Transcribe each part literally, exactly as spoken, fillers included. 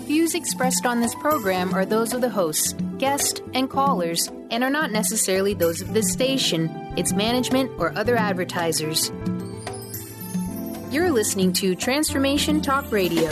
views expressed on this program are those of the hosts, guests, and callers, and are not necessarily those of this station, its management, or other advertisers. You're listening to Transformation Talk Radio.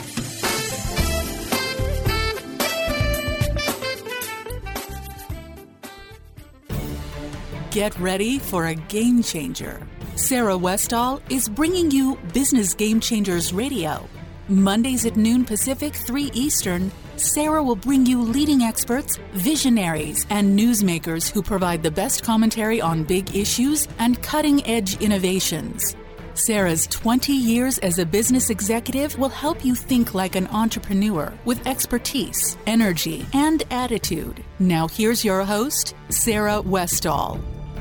Get ready for a game changer. Sarah Westall is bringing you Business Game Changers Radio. Mondays at noon Pacific, three Eastern, Sarah will bring you leading experts, visionaries, and newsmakers who provide the best commentary on big issues and cutting-edge innovations. Sarah's twenty years as a business executive will help you think like an entrepreneur with expertise, energy, and attitude. Now here's your host, Sarah Westall.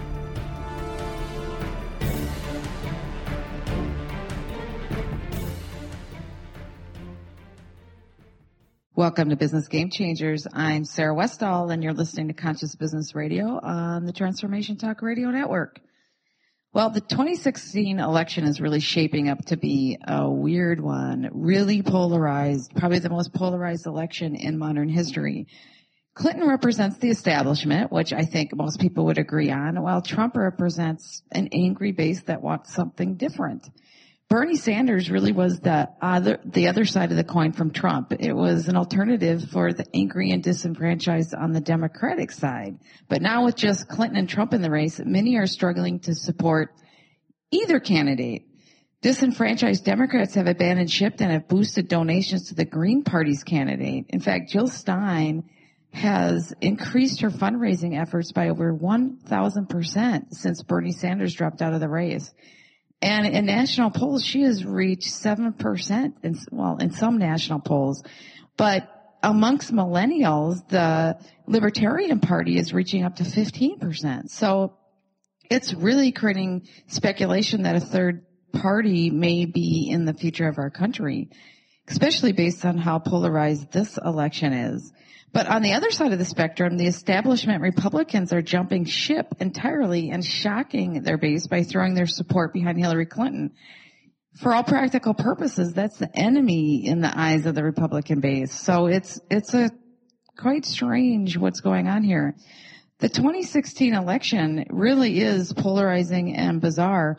Welcome to Business Game Changers. I'm Sarah Westall, and you're listening to Conscious Business Radio on the Transformation Talk Radio Network. Well, the twenty sixteen election is really shaping up to be a weird one, really polarized, probably the most polarized election in modern history. Clinton represents the establishment, which I think most people would agree on, while Trump represents an angry base that wants something different. Bernie Sanders really was the other, the other side of the coin from Trump. It was an alternative for the angry and disenfranchised on the Democratic side. But now with just Clinton and Trump in the race, many are struggling to support either candidate. Disenfranchised Democrats have abandoned ship and have boosted donations to the Green Party's candidate. In fact, Jill Stein has increased her fundraising efforts by over one thousand percent since Bernie Sanders dropped out of the race. And in national polls, she has reached seven percent, in, well, in some national polls. But amongst millennials, the Libertarian Party is reaching up to fifteen percent. So it's really creating speculation that a third party may be in the future of our country, especially based on how polarized this election is. But on the other side of the spectrum, the establishment Republicans are jumping ship entirely and shocking their base by throwing their support behind Hillary Clinton. For all practical purposes, that's the enemy in the eyes of the Republican base. So it's, it's a quite strange what's going on here. The twenty sixteen election really is polarizing and bizarre.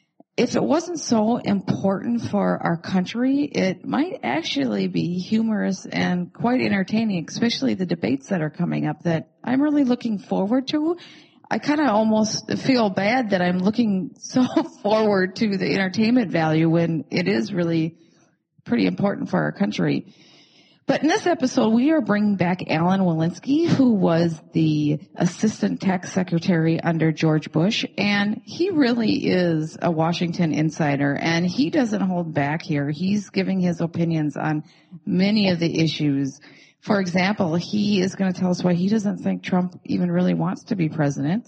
If it wasn't so important for our country, it might actually be humorous and quite entertaining, especially the debates that are coming up that I'm really looking forward to. I kind of almost feel bad that I'm looking so forward to the entertainment value when it is really pretty important for our country. But in this episode, we are bringing back Alan Wolinsky, who was the Assistant Tax Secretary under George Bush, and he really is a Washington insider, and he doesn't hold back here. He's giving his opinions on many of the issues. For example, he is going to tell us why he doesn't think Trump even really wants to be president.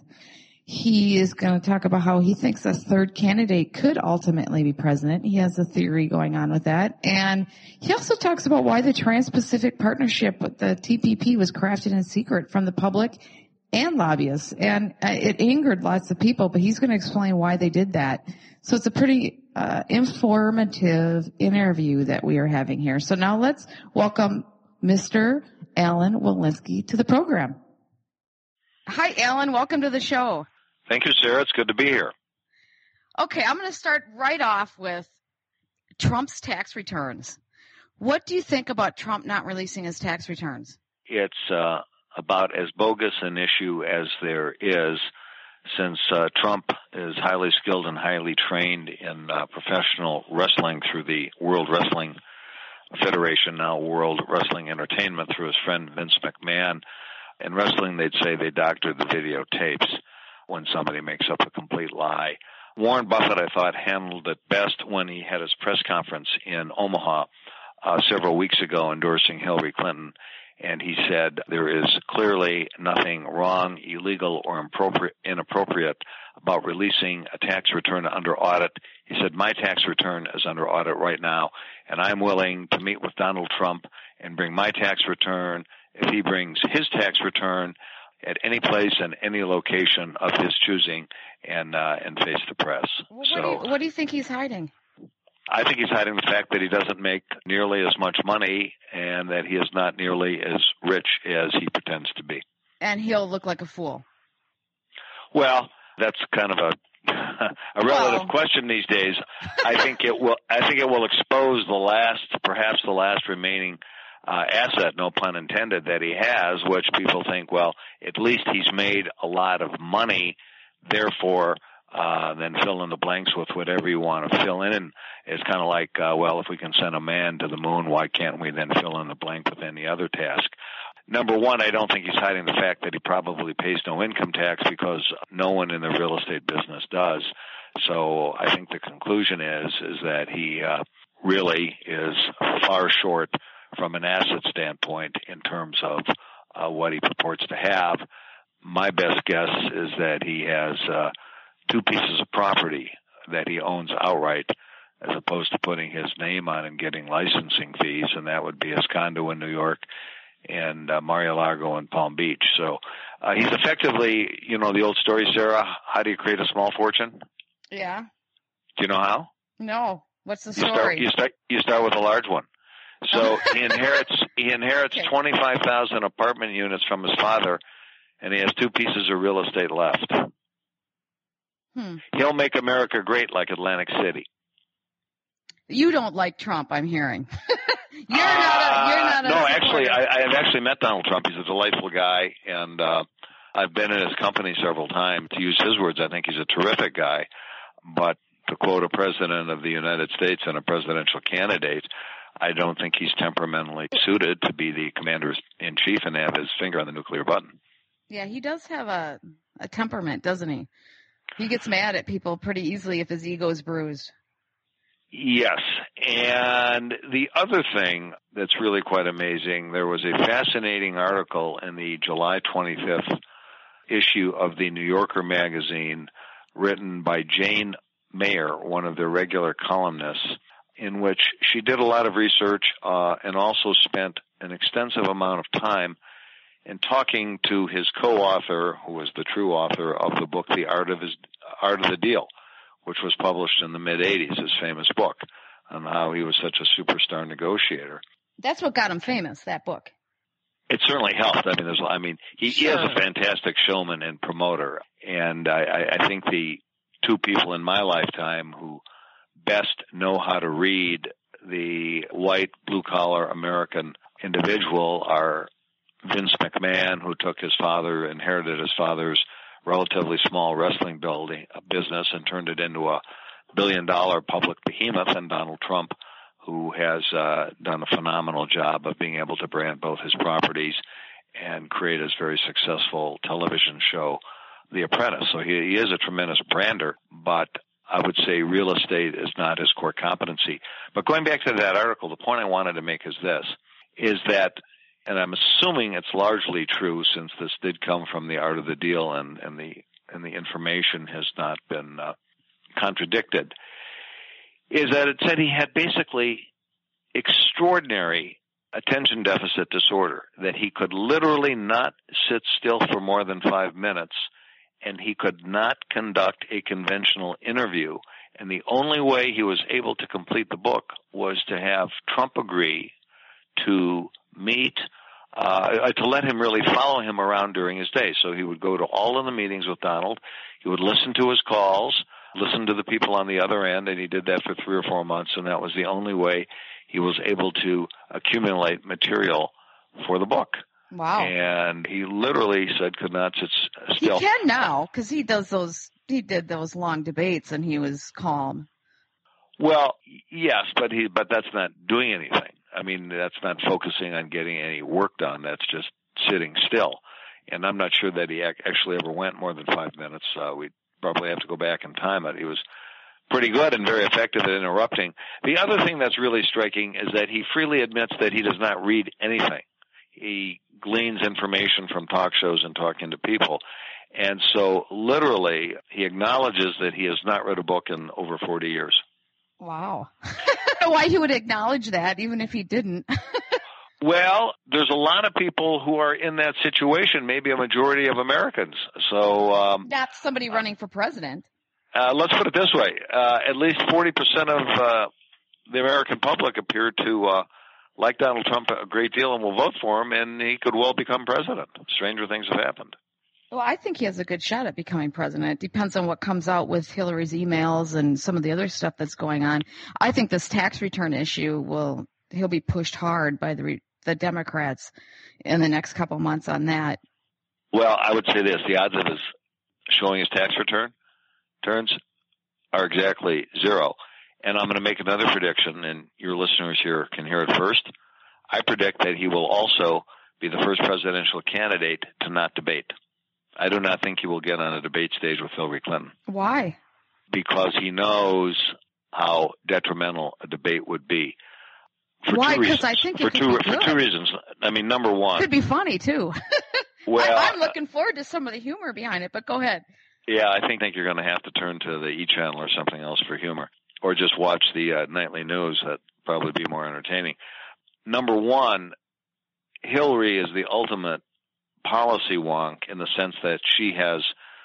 He is going to talk about how he thinks a third candidate could ultimately be president. He has a theory going on with that. And he also talks about why the Trans-Pacific Partnership with the T P P was crafted in secret from the public and lobbyists. And uh, it angered lots of people, but he's going to explain why they did that. So it's a pretty uh, informative interview that we are having here. So now let's welcome Mister Alan Wolinsky to the program. Hi, Alan. Welcome to the show. Thank you, Sarah. It's good to be here. Okay, I'm going to start right off with Trump's tax returns. What do you think about Trump not releasing his tax returns? It's uh, about as bogus an issue as there is, since uh, Trump is highly skilled and highly trained in uh, professional wrestling through the World Wrestling Federation, now World Wrestling Entertainment, through his friend Vince McMahon. In wrestling, they'd say they doctor the videotapes when somebody makes up a complete lie. Warren Buffett, I thought, handled it best when he had his press conference in Omaha uh, several weeks ago endorsing Hillary Clinton, and he said there is clearly nothing wrong, illegal, or inappropriate about releasing a tax return under audit. He said, my tax return is under audit right now, and I'm willing to meet with Donald Trump and bring my tax return if he brings his tax return at any place and any location of his choosing and uh, and face the press. Well, what, so, do you, what do you think he's hiding? I think he's hiding the fact that he doesn't make nearly as much money and that he is not nearly as rich as he pretends to be. And he'll look like a fool. Well, that's kind of a a relative well. question these days. I think it will. I think it will expose the last, perhaps the last remaining uh, asset, no pun intended, that he has, which people think, well, at least he's made a lot of money, therefore. Uh, then fill in the blanks with whatever you want to fill in. And it's kind of like, uh, well, if we can send a man to the moon, why can't we then fill in the blank with any other task? Number one, I don't think he's hiding the fact that he probably pays no income tax because no one in the real estate business does. So I think the conclusion is, is that he uh, really is far short from an asset standpoint in terms of uh, what he purports to have. My best guess is that he has uh, two pieces of property that he owns outright as opposed to putting his name on and getting licensing fees, and that would be his condo in New York and uh, Mar-a-Lago and Palm Beach. So uh, he's effectively, you know, the old story, Sarah, how do you create a small fortune? Yeah. Do you know how? No. What's the you story? Start, you, start, you start with a large one. So he inherits he inherits okay. twenty-five thousand apartment units from his father, and he has two pieces of real estate left. Hmm. He'll make America great like Atlantic City. You don't like Trump, I'm hearing. you're uh, not a, you're not a No, supporter. actually, I, I have actually met Donald Trump. He's a delightful guy, and uh, I've been in his company several times. To use his words, I think he's a terrific guy. But to quote a president of the United States and a presidential candidate, I don't think he's temperamentally suited to be the commander-in-chief and have his finger on the nuclear button. Yeah, he does have a, a temperament, doesn't he? He gets mad at people pretty easily if his ego is bruised. Yes. And the other thing that's really quite amazing, there was a fascinating article in the July twenty-fifth issue of the New Yorker magazine written by Jane Mayer, one of their regular columnists, in which she did a lot of research uh, and also spent an extensive amount of time in talking to his co-author, who was the true author of the book, The Art of His, Art of the Deal, which was published in the mid-eighties, his famous book, on how he was such a superstar negotiator. That's what got him famous, that book. It certainly helped. I mean, there's, I mean, he, sure. he is a fantastic showman and promoter, and I, I think the two people in my lifetime who best know how to read the white, blue-collar American individual are Vince McMahon, who took his father, inherited his father's relatively small wrestling building business and turned it into a billion-dollar public behemoth, and Donald Trump, who has uh, done a phenomenal job of being able to brand both his properties and create his very successful television show, The Apprentice. So he, he is a tremendous brander, but I would say real estate is not his core competency. But going back to that article, the point I wanted to make is this, is that, and I'm assuming it's largely true since this did come from The Art of the Deal and, and the and the information has not been uh, contradicted, is that it said he had basically extraordinary attention deficit disorder, that he could literally not sit still for more than five minutes, and he could not conduct a conventional interview. And the only way he was able to complete the book was to have Trump agree to meet, uh, to let him really follow him around during his day. So he would go to all of the meetings with Donald. He would listen to his calls, listen to the people on the other end, and he did that for three or four months, and that was the only way he was able to accumulate material for the book. Wow. And he literally said could not sit still. He can now, because he does those, he did those long debates, and he was calm. Well, yes, but he, but that's not doing anything. I mean, that's not focusing on getting any work done. That's just sitting still. And I'm not sure that he actually ever went more than five minutes. Uh, we'd probably have to go back and time it. He was pretty good and very effective at interrupting. The other thing that's really striking is that he freely admits that he does not read anything. He gleans information from talk shows and talking to people. And so literally he acknowledges that he has not read a book in over forty years. Wow. I don't know why he would acknowledge that, even if he didn't. Well, there's a lot of people who are in that situation, maybe a majority of Americans. So um, that's somebody running for president. Uh, let's put it this way. Uh, at least forty percent of uh, the American public appear to uh, like Donald Trump a great deal and will vote for him, and he could well become president. Stranger things have happened. Well, I think he has a good shot at becoming president. It depends on what comes out with Hillary's emails and some of the other stuff that's going on. I think this tax return issue will, he'll be pushed hard by the the Democrats in the next couple months on that. Well, I would say this, the odds of his showing his tax return turns are exactly zero. And I'm going to make another prediction, and your listeners here can hear it first. I predict that he will also be the first presidential candidate to not debate. I do not think he will get on a debate stage with Hillary Clinton. Why? Because he knows how detrimental a debate would be. For Why? Two Because reasons. I think it for could two be good. for two reasons. I mean, number one, it could be funny too. well, I, I'm looking forward to some of the humor behind it. But go ahead. Yeah, I think, think you're going to have to turn to the E! Channel or something else for humor, or just watch the uh, nightly news. That'd probably be more entertaining. Number one, Hillary is the ultimate policy wonk in the sense that she has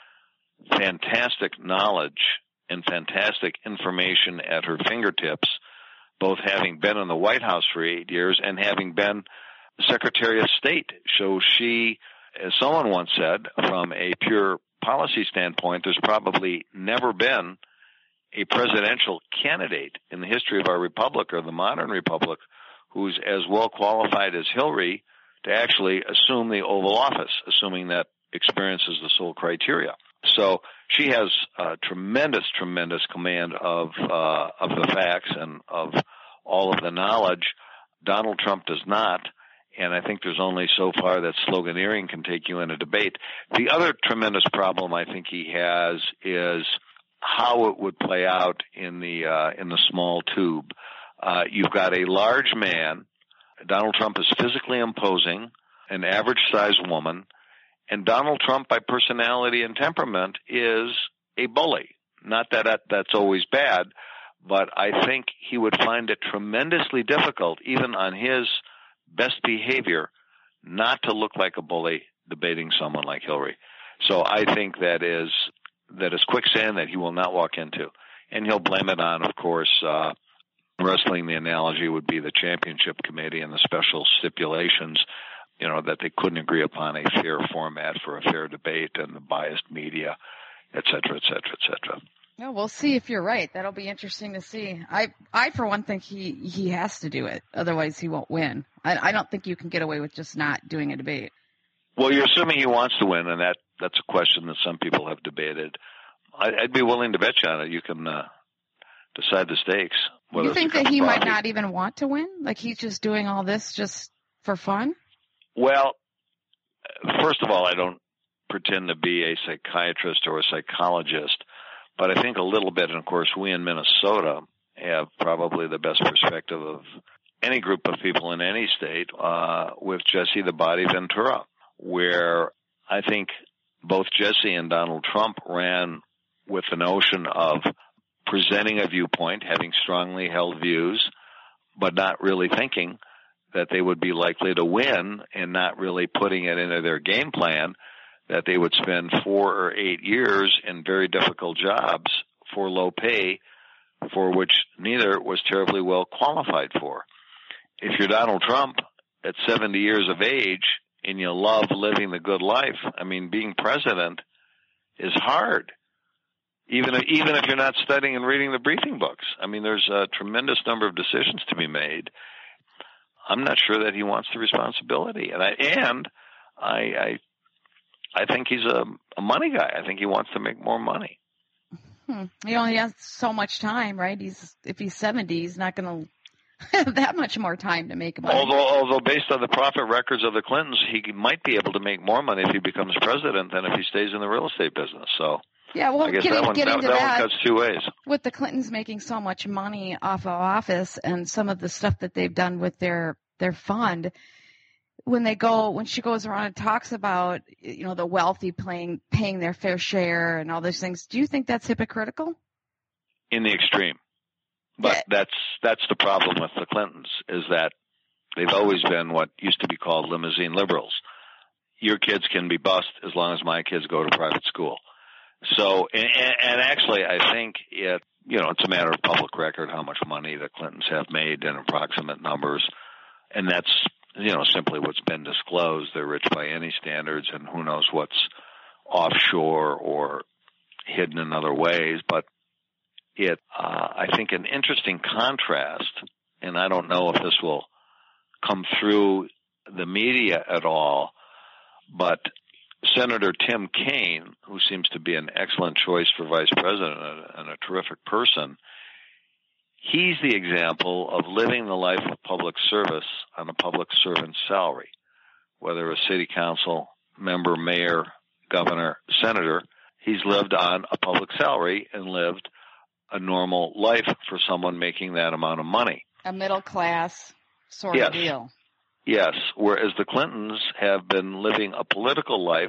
fantastic knowledge and fantastic information at her fingertips, both having been in the White House for eight years and having been Secretary of State. So she, as someone once said, from a pure policy standpoint, there's probably never been a presidential candidate in the history of our republic or the modern republic who's as well qualified as Hillary to actually assume the Oval Office, assuming that experience is the sole criteria. So she has a tremendous, tremendous command of uh, of the facts and of all of the knowledge. Donald Trump does not, and I think there's only so far that sloganeering can take you in a debate. The other tremendous problem I think he has is how it would play out in the uh, in the small tube. Uh, you've got a large man. Donald Trump is physically imposing, an average-sized woman, and Donald Trump, by personality and temperament, is a bully. Not that, that that's always bad, but I think he would find it tremendously difficult, even on his best behavior, not to look like a bully debating someone like Hillary. So I think that is that is quicksand that he will not walk into. And he'll blame it on, of course, uh, wrestling, the analogy would be the championship committee and the special stipulations, you know, that they couldn't agree upon a fair format for a fair debate and the biased media, et cetera, et cetera, et cetera. No, we'll see if you're right. That'll be interesting to see. I, I for one, think he, he has to do it. Otherwise, he won't win. I, I don't think you can get away with just not doing a debate. Well, you're assuming he wants to win, and that, that's a question that some people have debated. I, I'd be willing to bet you on it. You can uh, decide the stakes. You think that he might not even want to win? Like he's just doing all this just for fun? Well, first of all, I don't pretend to be a psychiatrist or a psychologist, but I think a little bit, and of course we in Minnesota have probably the best perspective of any group of people in any state uh, with Jesse the Body Ventura, where I think both Jesse and Donald Trump ran with the notion of presenting a viewpoint, having strongly held views, but not really thinking that they would be likely to win and not really putting it into their game plan, that they would spend four or eight years in very difficult jobs for low pay, for which neither was terribly well qualified for. If you're Donald Trump at seventy years of age and you love living the good life, I mean, being president is hard. Even if, even if you're not studying and reading the briefing books. I mean, there's a tremendous number of decisions to be made. I'm not sure that he wants the responsibility. And I, and I, I, I think he's a, a money guy. I think he wants to make more money. Hmm. He only has so much time, right? He's, if he's seventy, he's not going to have that much more time to make money. Although, although based on the profit records of the Clintons, he might be able to make more money if he becomes president than if he stays in the real estate business. So, yeah, well, I guess getting, that one, getting that, to that that, one cuts two ways. With the Clintons making so much money off of office and some of the stuff that they've done with their, their fund, when they go, when she goes around and talks about, you know, the wealthy paying, paying their fair share and all those things, do you think that's hypocritical? In the extreme. But yeah. that's that's the problem with the Clintons, is that they've always been what used to be called limousine liberals. Your kids can be bust as long as my kids go to private school. So, and, and actually, I think it you know, it's a matter of public record how much money the Clintons have made in approximate numbers. And that's, you know, simply what's been disclosed. They're rich by any standards, and who knows what's offshore or hidden in other ways. But it, uh, I think, an interesting contrast, and I don't know if this will come through the media at all, but Senator Tim Kaine, who seems to be an excellent choice for vice president and a terrific person, he's the example of living the life of public service on a public servant's salary, whether a city council member, mayor, governor, senator. He's lived on a public salary and lived a normal life for someone making that amount of money. A middle class sort yes. of deal. Yes, whereas the Clintons have been living a political life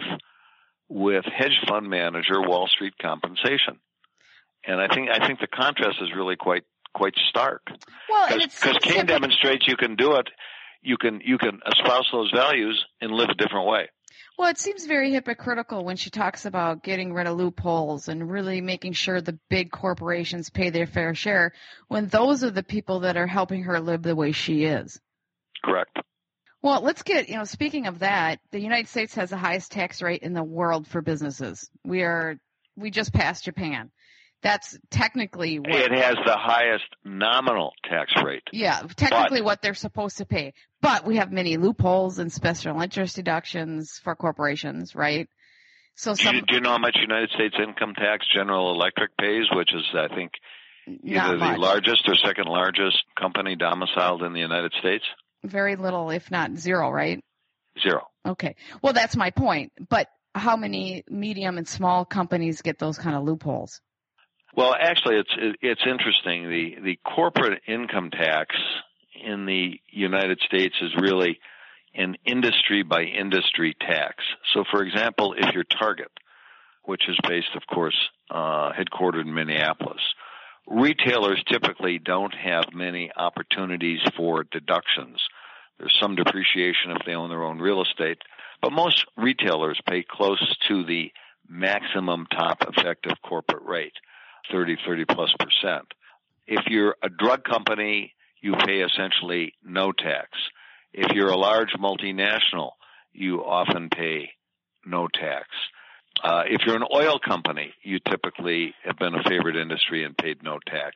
with hedge fund manager Wall Street compensation. And I think I think the contrast is really quite quite stark. Well, because Kaine demonstrates you can do it, you can you can espouse those values and live a different way. Well, it seems very hypocritical when she talks about getting rid of loopholes and really making sure the big corporations pay their fair share, when those are the people that are helping her live the way she is. Correct. Well, let's get, you know, speaking of that, the United States has the highest tax rate in the world for businesses. We are, we just passed Japan. That's technically what. It has the highest nominal tax rate. Yeah, technically but, what they're supposed to pay. But we have many loopholes and special interest deductions for corporations, right? So some. Do you, do you know how much United States income tax General Electric pays, which is, I think, either the largest or second largest company domiciled in the United States? Very little, if not zero, right? Zero. Okay. Well, that's my point. But how many medium and small companies get those kind of loopholes? Well, actually, it's it's interesting. The the corporate income tax in the United States is really an industry by industry tax. So, for example, if you're Target, which is based, of course, uh, headquartered in Minneapolis, retailers typically don't have many opportunities for deductions. There's some depreciation if they own their own real estate, but most retailers pay close to the maximum top effective corporate rate, thirty, thirty plus percent. If you're a drug company, you pay essentially no tax. If you're a large multinational, you often pay no tax. Uh, if you're an oil company, you typically have been a favored industry and paid no tax.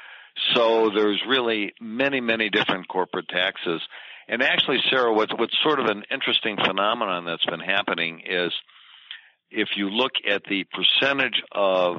So there's really many, many different corporate taxes. And actually, Sarah, what's, what's sort of an interesting phenomenon that's been happening is if you look at the percentage of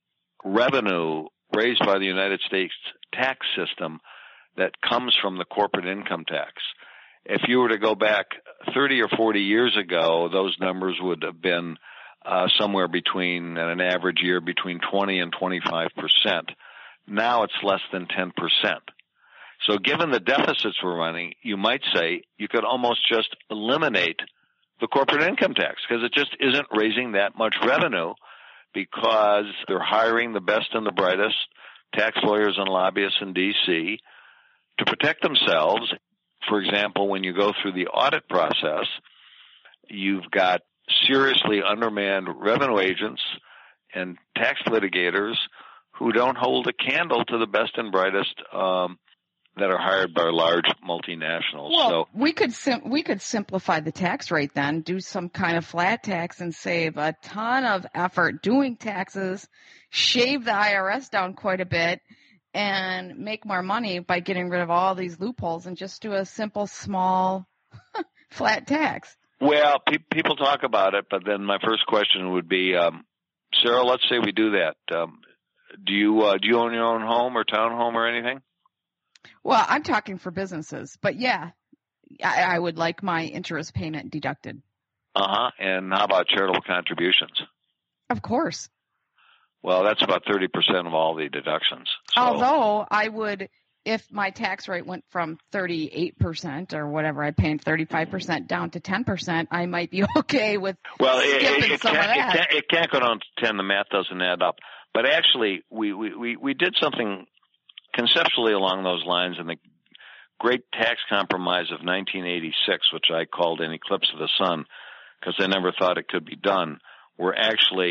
revenue raised by the United States tax system that comes from the corporate income tax, if you were to go back thirty or forty years ago, those numbers would have been Uh, somewhere between, in an average year, between twenty and twenty-five percent. Now it's less than ten percent. So given the deficits we're running, you might say you could almost just eliminate the corporate income tax because it just isn't raising that much revenue because they're hiring the best and the brightest tax lawyers and lobbyists in D C to protect themselves. For example, when you go through the audit process, you've got seriously undermanned revenue agents and tax litigators who don't hold a candle to the best and brightest um, that are hired by large multinationals. Well, so we could sim- we could simplify the tax rate then, do some kind of flat tax and save a ton of effort doing taxes, shave the I R S down quite a bit, and make more money by getting rid of all these loopholes and just do a simple, small, flat tax. Well, pe- people talk about it, but then my first question would be, um, Sarah, let's say we do that. Um, do you uh, do you own your own home or townhome or anything? Well, I'm talking for businesses, but yeah, I, I would like my interest payment deducted. Uh-huh. And how about charitable contributions? Of course. Well, that's about thirty percent of all the deductions. So. Although I would, if my tax rate went from thirty-eight percent or whatever, I paid thirty-five percent down to ten percent, I might be okay with well, skipping it, it, some can't, of that. It can't, it can't go down to ten. The math doesn't add up. But actually, we, we, we, we did something conceptually along those lines in the Great Tax Compromise of nineteen eighty-six, which I called an eclipse of the sun because I never thought it could be done, where actually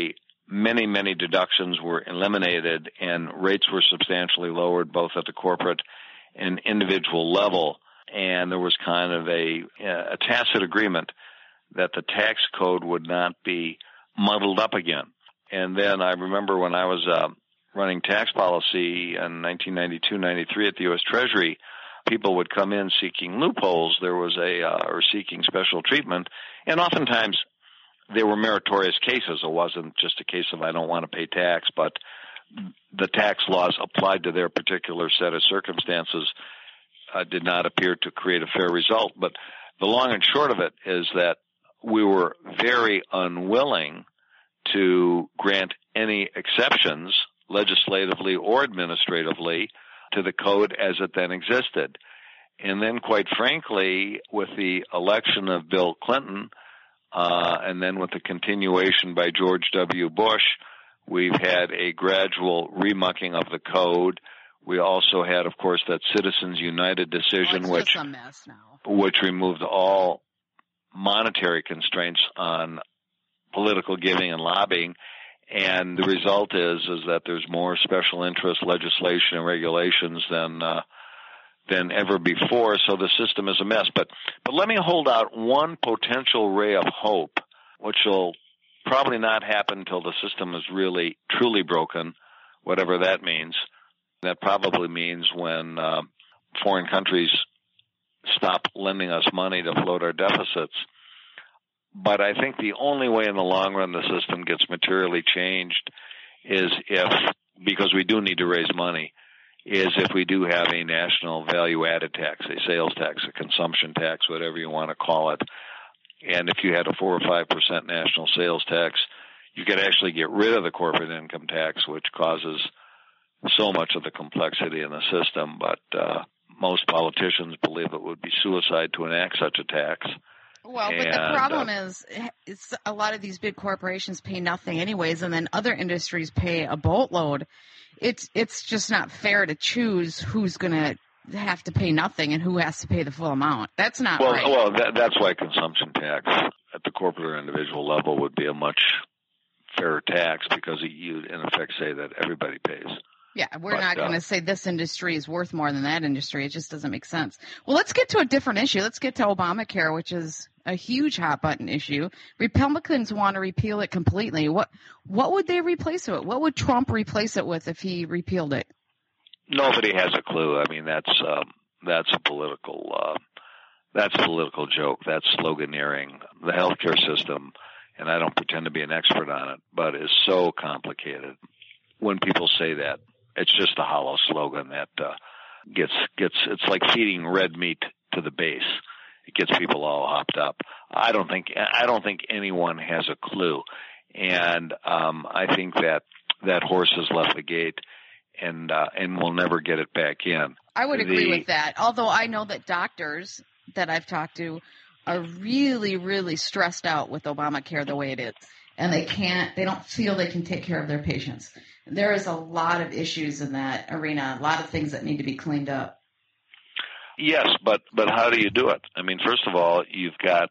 many, many deductions were eliminated and rates were substantially lowered both at the corporate and individual level. And there was kind of a, a tacit agreement that the tax code would not be muddled up again. And then I remember when I was uh, running tax policy in nineteen ninety-two ninety-three at the U S Treasury, people would come in seeking loopholes. There was a, uh, or seeking special treatment. And oftentimes they were meritorious cases. It wasn't just a case of I don't want to pay tax, but the tax laws applied to their particular set of circumstances uh, did not appear to create a fair result. But the long and short of it is that we were very unwilling to grant any exceptions, legislatively or administratively, to the code as it then existed. And then, quite frankly, with the election of Bill Clinton, uh, and then with the continuation by George W. Bush, we've had a gradual remucking of the code. We also had, of course, that Citizens United decision, well, which, a mess now. which removed all monetary constraints on political giving and lobbying. And the result is is that there's more special interest legislation and regulations than uh, than ever before. So the system is a mess. But but let me hold out one potential ray of hope, which will probably not happen until the system is really truly broken, whatever that means. That probably means when uh, foreign countries stop lending us money to float our deficits. But I think the only way in the long run the system gets materially changed is if, because we do need to raise money, is if we do have a national value-added tax, a sales tax, a consumption tax, whatever you want to call it. And if you had a four or five percent national sales tax, you could actually get rid of the corporate income tax, which causes so much of the complexity in the system. But uh, most politicians believe it would be suicide to enact such a tax. Well, but and, the problem uh, is it's a lot of these big corporations pay nothing anyways, and then other industries pay a boatload. It's it's just not fair to choose who's going to have to pay nothing and who has to pay the full amount. That's not well, right. Well, that, that's why consumption tax at the corporate or individual level would be a much fairer tax, because you, in effect, say that everybody pays. Yeah, we're But, not going to uh, say this industry is worth more than that industry. It just doesn't make sense. Well, let's get to a different issue. Let's get to Obamacare, which is a huge hot button issue. Republicans want to repeal it completely. What what would they replace it with? What would Trump replace it with if he repealed it? Nobody has a clue. I mean, that's um, that's a political uh, that's a political joke. That's sloganeering. The healthcare system, and I don't pretend to be an expert on it, but is so complicated. When people say that, it's just a hollow slogan that uh, gets gets. It's like feeding red meat to the base. It gets people all hopped up. I don't think I don't think anyone has a clue, and um, I think that that horse has left the gate, and uh, and we'll never get it back in. I would agree The- with that. Although I know that doctors that I've talked to are really, really stressed out with Obamacare the way it is, and they can't. They don't feel they can take care of their patients. There is a lot of issues in that arena, a lot of things that need to be cleaned up. Yes, but but how do you do it? I mean, first of all, you've got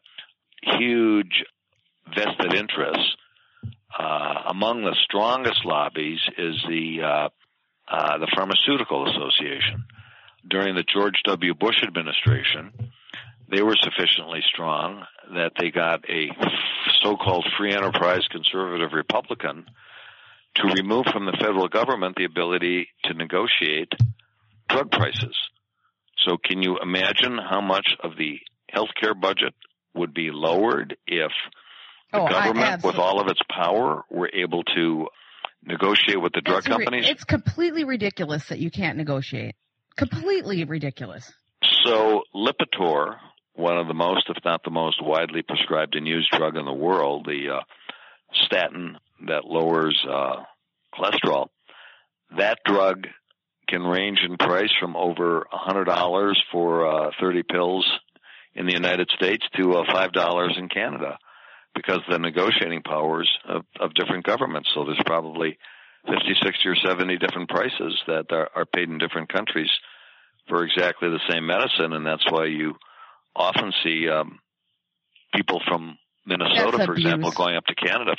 huge vested interests. Uh, among the strongest lobbies is the uh, uh, the Pharmaceutical Association. During the George W. Bush administration, they were sufficiently strong that they got a so-called free enterprise conservative Republican to remove from the federal government the ability to negotiate drug prices. So can you imagine how much of the healthcare budget would be lowered if the Oh, I government, absolutely- with all of its power, were able to negotiate with the drug It's ri- companies? It's completely ridiculous that you can't negotiate. Completely ridiculous. So Lipitor, one of the most, if not the most widely prescribed and used drug in the world, the uh, statin that lowers uh, cholesterol, that drug can range in price from over one hundred dollars for uh, thirty pills in the United States to uh, five dollars in Canada, because of the negotiating powers of, of different governments. So there's probably fifty, sixty, or seventy different prices that are, are paid in different countries for exactly the same medicine, and that's why you often see um, people from Minnesota, That's for example, abuse. going up to Canada for,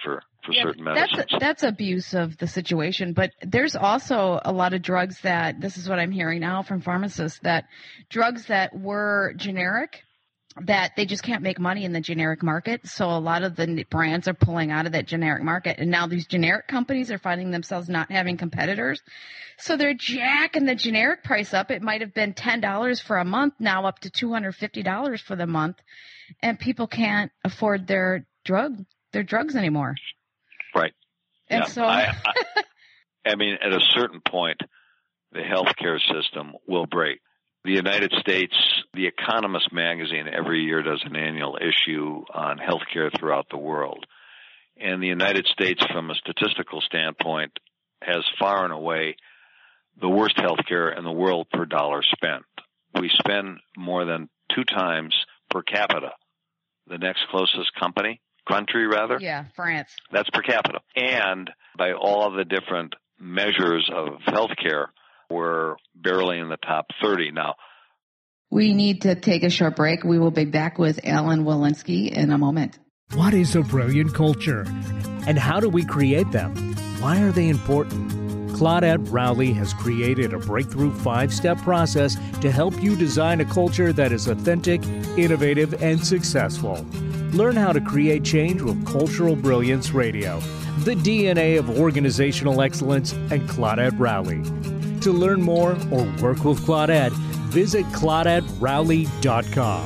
for yeah, certain medicines. That's, that's abuse of the situation. But there's also a lot of drugs that, this is what I'm hearing now from pharmacists, that drugs that were generic, that they just can't make money in the generic market. So a lot of the brands are pulling out of that generic market. And now these generic companies are finding themselves not having competitors. So they're jacking the generic price up. It might have been ten dollars for a month, now up to two hundred fifty dollars for the month. And people can't afford their drug, their drugs anymore. Right. And yeah. so, I, I, I mean, at a certain point, the healthcare system will break. The United States, The Economist magazine every year does an annual issue on healthcare throughout the world. And the United States, from a statistical standpoint, has far and away the worst healthcare in the world per dollar spent. We spend more than two times per capita. The next closest company, country rather. Yeah, France. That's per capita. And by all of the different measures of healthcare, we're barely in the top thirty now. We need to take a short break. We will be back with Alan Walensky in a moment. What is a brilliant culture? And how do we create them? Why are they important? Claudette Rowley has created a breakthrough five-step process to help you design a culture that is authentic, innovative, and successful. Learn how to create change with Cultural Brilliance Radio, the D N A of organizational excellence, and Claudette Rowley. To learn more or work with Claudette, visit claudette rowley dot com.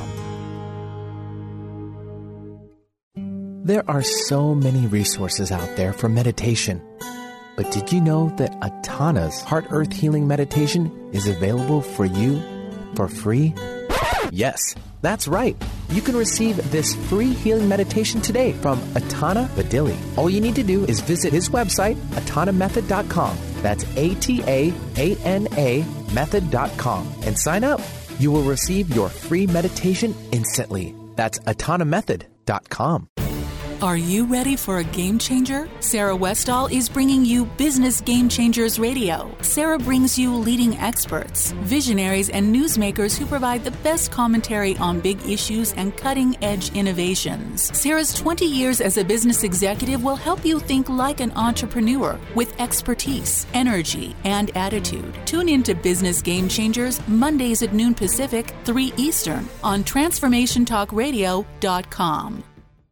There are so many resources out there for meditation. But did you know that Atana's Heart Earth Healing Meditation is available for you for free? Yes, that's right. You can receive this free healing meditation today from Atana Badili. All you need to do is visit his website, atana method dot com. That's A T A A N A method dot com. And sign up. You will receive your free meditation instantly. That's atana method dot com. Are you ready for a game changer? Sarah Westall is bringing you Business Game Changers Radio. Sarah brings you leading experts, visionaries, and newsmakers who provide the best commentary on big issues and cutting-edge innovations. Sarah's twenty years as a business executive will help you think like an entrepreneur with expertise, energy, and attitude. Tune in to Business Game Changers Mondays at noon Pacific, three Eastern on transformation talk radio dot com.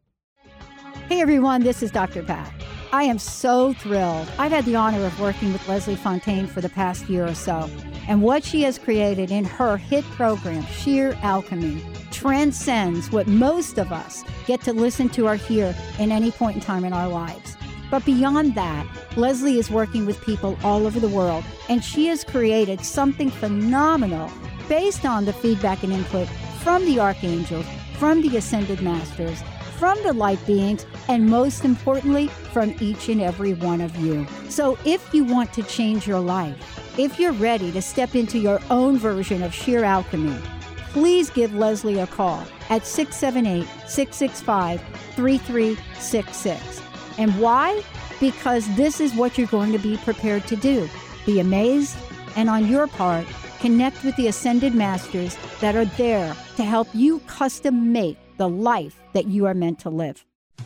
Hey everyone, this is Doctor Pat. I am so thrilled. I've had the honor of working with Leslie Fontaine for the past year or so, and what she has created in her hit program, Sheer Alchemy, transcends what most of us get to listen to or hear in any point in time in our lives. But beyond that, Leslie is working with people all over the world, and she has created something phenomenal based on the feedback and input from the archangels, from the ascended masters, from the light beings, and most importantly, from each and every one of you. So if you want to change your life, if you're ready to step into your own version of sheer alchemy, please give Leslie a call at six seven eight, six six five, three three six six. And why? Because this is what you're going to be prepared to do. Be amazed, and on your part, connect with the ascended masters that are there to help you custom make the life that you are meant to live.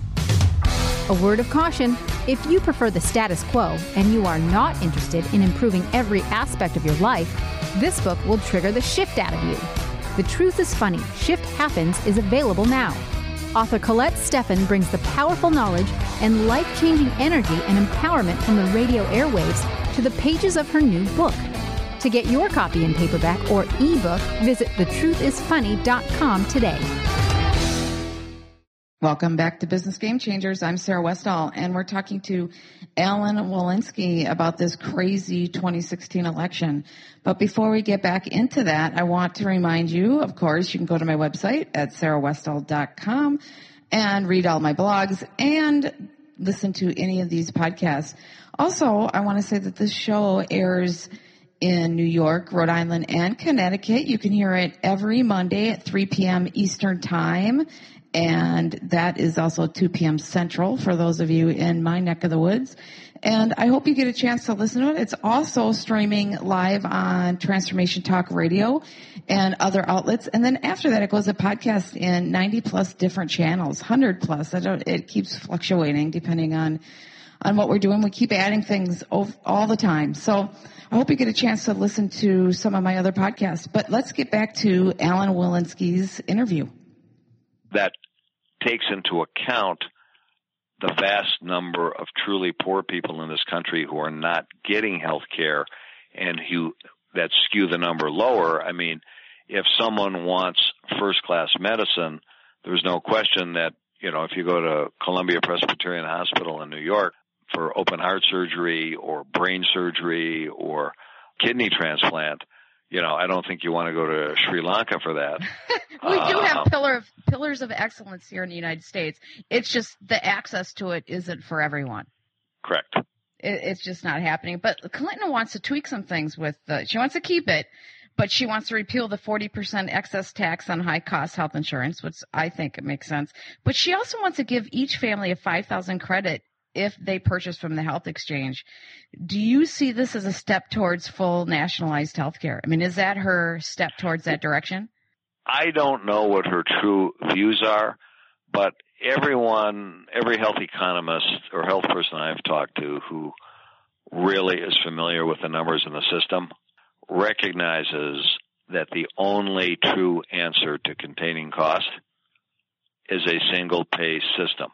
A word of caution: if you prefer the status quo and you are not interested in improving every aspect of your life, this book will trigger the shift out of you. The Truth is Funny, Shift Happens is available now. Author Colette Steffen brings the powerful knowledge and life-changing energy and empowerment from the radio airwaves to the pages of her new book. To get your copy in paperback or ebook, visit the truth is funny dot com today. Welcome back to Business Game Changers. I'm Sarah Westall, and we're talking to Alan Walensky about this crazy twenty sixteen election. But before we get back into that, I want to remind you, of course, you can go to my website at sarah westall dot com and read all my blogs and listen to any of these podcasts. Also, I want to say that this show airs in New York, Rhode Island, and Connecticut. You can hear it every Monday at three p.m. Eastern Time. And that is also two p.m. Central for those of you in my neck of the woods. And I hope you get a chance to listen to it. It's also streaming live on Transformation Talk Radio and other outlets. And then after that, it goes to podcast in ninety plus different channels, one hundred plus. I don't, it keeps fluctuating depending on, on what we're doing. We keep adding things all the time. So I hope you get a chance to listen to some of my other podcasts. But let's get back to Alan Walensky's interview. That takes into account the vast number of truly poor people in this country who are not getting health care and who that skew the number lower. I mean, if someone wants first-class medicine, there's no question that, you know, if you go to Columbia Presbyterian Hospital in New York for open heart surgery or brain surgery or kidney transplant, you know, I don't think you want to go to Sri Lanka for that. We do have Um, pillar of, pillars of excellence here in the United States. It's just the access to it isn't for everyone. Correct. It, it's just not happening. But Clinton wants to tweak some things with the, she wants to keep it, but she wants to repeal the forty percent excess tax on high-cost health insurance, which I think it makes sense. But she also wants to give each family a five thousand dollars credit if they purchase from the health exchange. Do you see this as a step towards full nationalized health care? I mean, is that her step towards that direction? I don't know what her true views are, but everyone, every health economist or health person I've talked to who really is familiar with the numbers in the system recognizes that the only true answer to containing cost is a single pay system.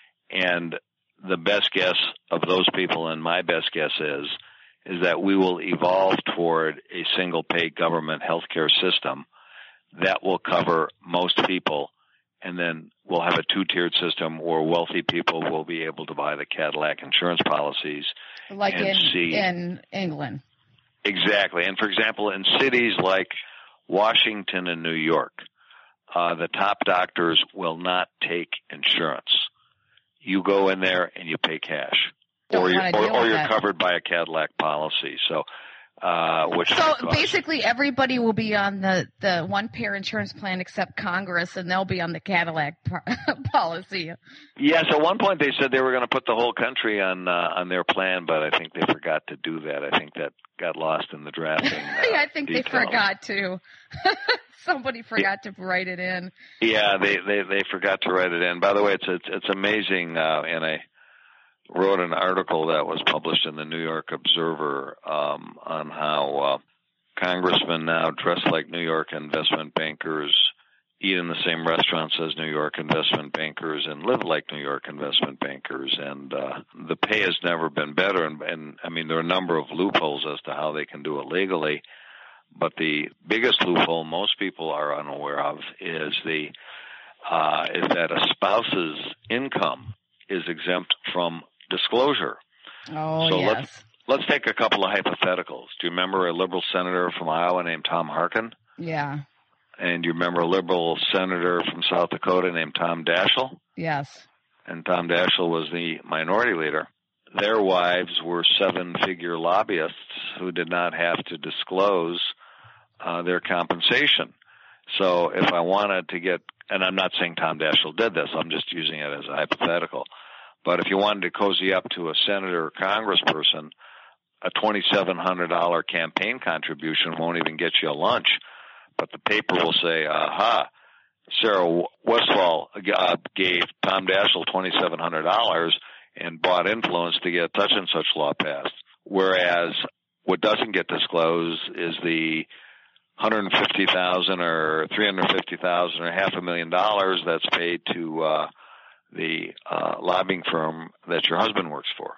And the best guess of those people, and my best guess is, is that we will evolve toward a single pay government healthcare system that will cover most people, and then we'll have a two-tiered system where wealthy people will be able to buy the Cadillac insurance policies. Like and in, see. in England. Exactly. And, for example, in cities like Washington and New York, uh, the top doctors will not take insurance. You go in there and you pay cash, Don't or you're, wanna or, deal or with you're that. covered by a Cadillac policy. So, uh, which So costs- basically everybody will be on the, the one-payer insurance plan except Congress, and they'll be on the Cadillac par- policy. Yes, at one point they said they were going to put the whole country on uh, on their plan, but I think they forgot to do that. I think that got lost in the drafting. Uh, I think they details. forgot to. Somebody forgot to write it in. Yeah, they, they, they forgot to write it in. By the way, it's it's, it's amazing, uh, and I wrote an article that was published in the New York Observer um, on how uh, congressmen now dress like New York investment bankers, eat in the same restaurants as New York investment bankers, and live like New York investment bankers. And uh, the pay has never been better. And, and I mean, there are a number of loopholes as to how they can do it legally. But the biggest loophole most people are unaware of is the uh, is that a spouse's income is exempt from disclosure. Oh, so yes. let's let's take a couple of hypotheticals. Do you remember a liberal senator from Iowa named Tom Harkin? Yeah. And do you remember a liberal senator from South Dakota named Tom Daschle? Yes. And Tom Daschle was the minority leader. Their wives were seven-figure lobbyists who did not have to disclose uh, their compensation. So if I wanted to get, and I'm not saying Tom Daschle did this, I'm just using it as a hypothetical, but if you wanted to cozy up to a senator or congressperson, a twenty-seven hundred dollars campaign contribution won't even get you a lunch. But the paper will say, aha, Sarah Westfall uh, gave Tom Daschle twenty-seven hundred dollars and bought influence to get such and such law passed. Whereas what doesn't get disclosed is the one hundred fifty thousand dollars or three hundred fifty thousand dollars or half a million dollars that's paid to uh, the uh, lobbying firm that your husband works for.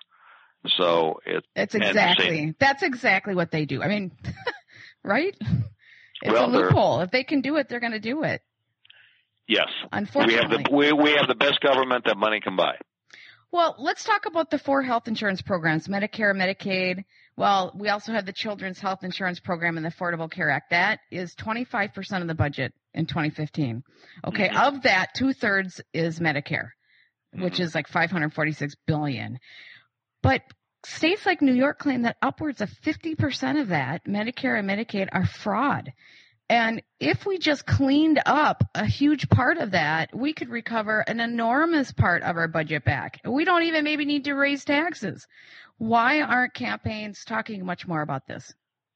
So it, It's and exactly, say- that's exactly what they do. I mean, right? It's Well, a they're- loophole. If they can do it, they're going to do it. yes, we Unfortunately. have the we, we have the best government that money can buy. Well, let's talk about the four health insurance programs, Medicare, Medicaid. Well, we also have the Children's Health Insurance Program and the Affordable Care Act. That is twenty-five percent of the budget in twenty fifteen. Okay, Mhm. of that, two-thirds is Medicare, which Mhm. is like five hundred forty-six billion dollars. But states like New York claim that upwards of fifty percent of that, Medicare and Medicaid, are fraud. And if we just cleaned up a huge part of that, we could recover an enormous part of our budget back. We don't even maybe need to raise taxes. Why aren't campaigns talking much more about this?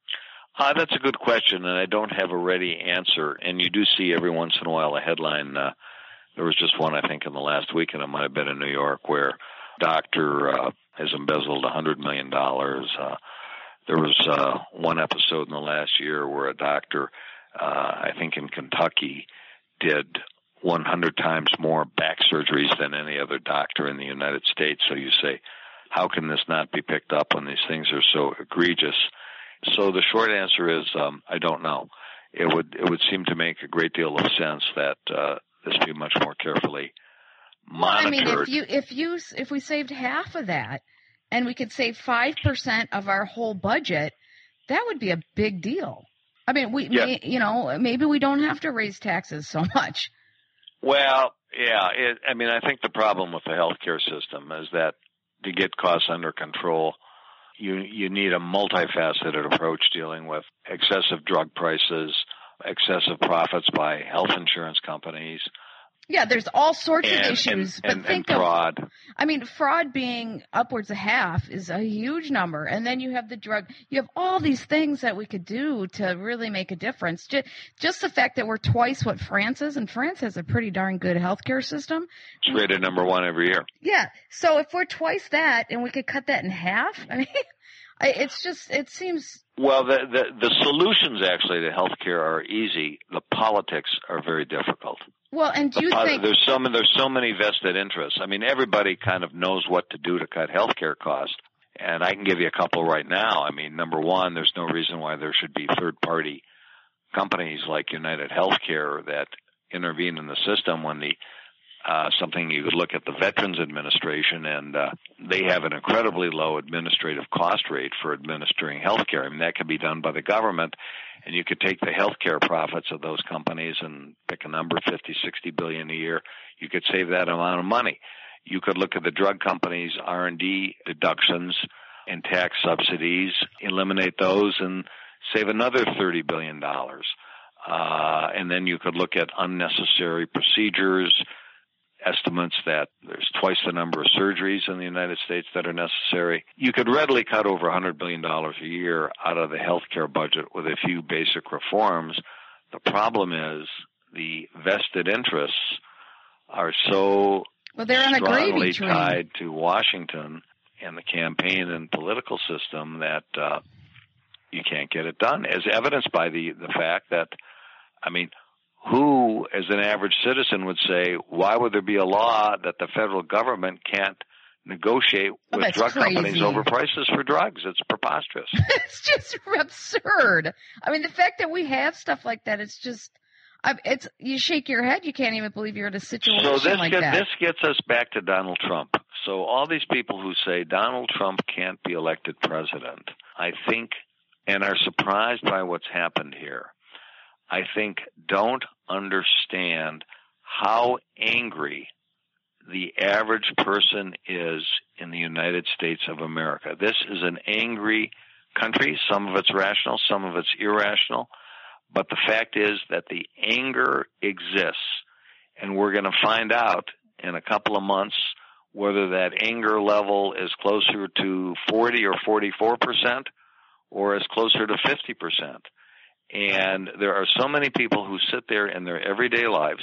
Uh, that's a good question, and I don't have a ready answer. And you do see every once in a while a headline. Uh, there was just one, I think, in the last week, and it might have been in New York, where a doctor uh, has embezzled one hundred million dollars. Uh, there was uh, one episode in the last year where a doctor, uh, I think in Kentucky, did one hundred times more back surgeries than any other doctor in the United States. So you say, how can this not be picked up when these things are so egregious? So the short answer is, um, I don't know. It would it would seem to make a great deal of sense that uh, this be much more carefully monitored. Well, I mean, if you if you if we saved half of that, and we could save five percent of our whole budget, that would be a big deal. I mean, we yeah. may, you know maybe we don't have to raise taxes so much. Well, yeah. It, I mean, I think the problem with the healthcare system is that to get costs under control, you you need a multifaceted approach dealing with excessive drug prices, excessive profits by health insurance companies. Yeah, there's all sorts and, of issues. And, but and, think and fraud. Of, I mean, fraud being upwards of half is a huge number. And then you have the drug. You have all these things that we could do to really make a difference. Just, just the fact that we're twice what France is, and France has a pretty darn good healthcare system. It's rated number one every year. Yeah. So if we're twice that and we could cut that in half, I mean, it's just, it seems. Well, the, the, the solutions actually to healthcare are easy. The politics are very difficult. Well, and do you the, think there's so many, there's so many vested interests? I mean, everybody kind of knows what to do to cut healthcare costs, and I can give you a couple right now. I mean, number one, there's no reason why there should be third-party companies like United Healthcare that intervene in the system when the uh, something you could look at the Veterans Administration, and uh, they have an incredibly low administrative cost rate for administering healthcare. I mean, that could be done by the government. And you could take the healthcare profits of those companies and pick a number, fifty, sixty billion a year. You could save that amount of money. You could look at the drug companies' R and D deductions and tax subsidies, eliminate those, and save another thirty billion dollars. Uh, and then you could look at unnecessary procedures, estimates that there's twice the number of surgeries in the United States that are necessary. You could readily cut over one hundred billion dollars a year out of the healthcare budget with a few basic reforms. The problem is the vested interests are so well, they're on a strongly gravy train. tied to Washington and the campaign and political system that uh, you can't get it done, as evidenced by the, the fact that, I mean, who, as an average citizen, would say, why would there be a law that the federal government can't negotiate oh, with drug crazy. companies over prices for drugs? It's preposterous. It's just absurd. I mean, the fact that we have stuff like that, it's just, it's you shake your head. You can't even believe you're in a situation so this like get, that. This gets us back to Donald Trump. So all these people who say Donald Trump can't be elected president, I think, and are surprised by what's happened here, I think don't understand how angry the average person is in the United States of America. This is an angry country. Some of it's rational, some of it's irrational. But the fact is that the anger exists, and we're going to find out in a couple of months whether that anger level is closer to forty or forty-four percent or is closer to fifty percent. And there are so many people who sit there in their everyday lives,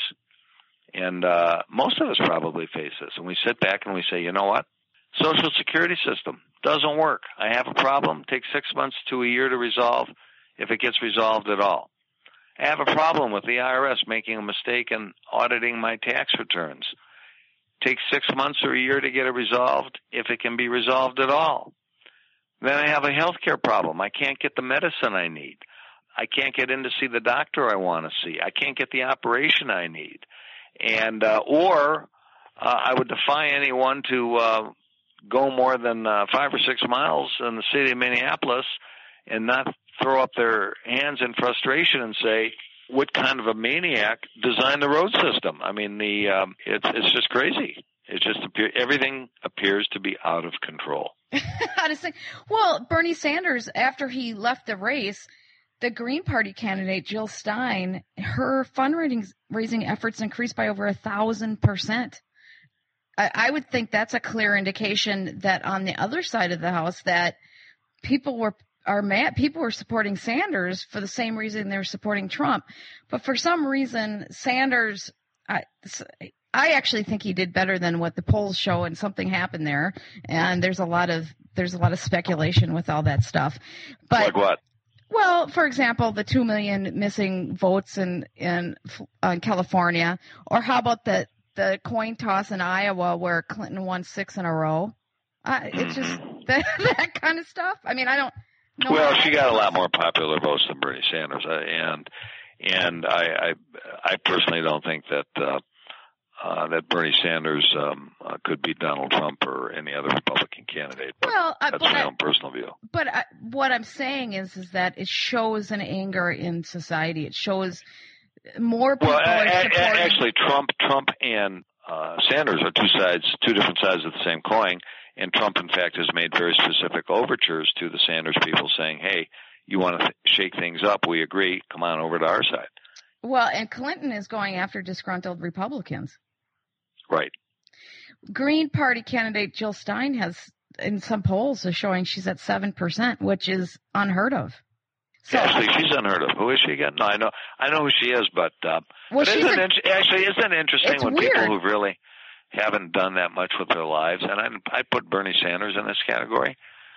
and uh, most of us probably face this, and we sit back and we say, you know what? Social Security system doesn't work. I have a problem. Takes six months to a year to resolve, if it gets resolved at all. I have a problem with the I R S making a mistake in auditing my tax returns. Takes six months or a year to get it resolved, if it can be resolved at all. Then I have a healthcare problem. I can't get the medicine I need. I can't get in to see the doctor I want to see. I can't get the operation I need. And, uh, or, uh, I would defy anyone to, uh, go more than, uh, five or six miles in the city of Minneapolis and not throw up their hands in frustration and say, what kind of a maniac designed the road system? I mean, the, um, it's, it's just crazy. It just appear, everything appears to be out of control. Honestly, well, Bernie Sanders, after he left the race, the Green Party candidate, Jill Stein, her fundraising raising efforts increased by over a thousand percent. I, I would think that's a clear indication that on the other side of the house that people were are mad. People were supporting Sanders for the same reason they're supporting Trump. But for some reason, Sanders, I, I actually think he did better than what the polls show, and something happened there. And there's a lot of there's a lot of speculation with all that stuff. But like what? Well, for example, the two million missing votes in in uh, California, or how about the the coin toss in Iowa where Clinton won six in a row? Uh, it's just that, that kind of stuff. I mean, I don't. No, well, she got a lot more popular votes than Bernie Sanders, uh, and and I, I I personally don't think that uh, uh, that Bernie Sanders um, uh, could beat Donald Trump or any other Republican candidate. But well, uh, that's but my I, own personal view. But I, what I'm saying is, is that it shows an anger in society. It shows more people well, are a- supporting. a- actually, Trump, Trump, and uh, Sanders are two sides, two different sides of the same coin. And Trump, in fact, has made very specific overtures to the Sanders people saying, hey, you want to th- shake things up, we agree, come on over to our side. Well, and Clinton is going after disgruntled Republicans. Right. Green Party candidate Jill Stein has, in some polls, is showing she's at seven percent, which is unheard of. So, actually, she's unheard of. Who is she again? No, I know I know who she is, but, uh, well, but she's isn't a, it, actually, isn't it interesting it's when weird. people who really haven't done that much with their lives, and I, I put Bernie Sanders in this category.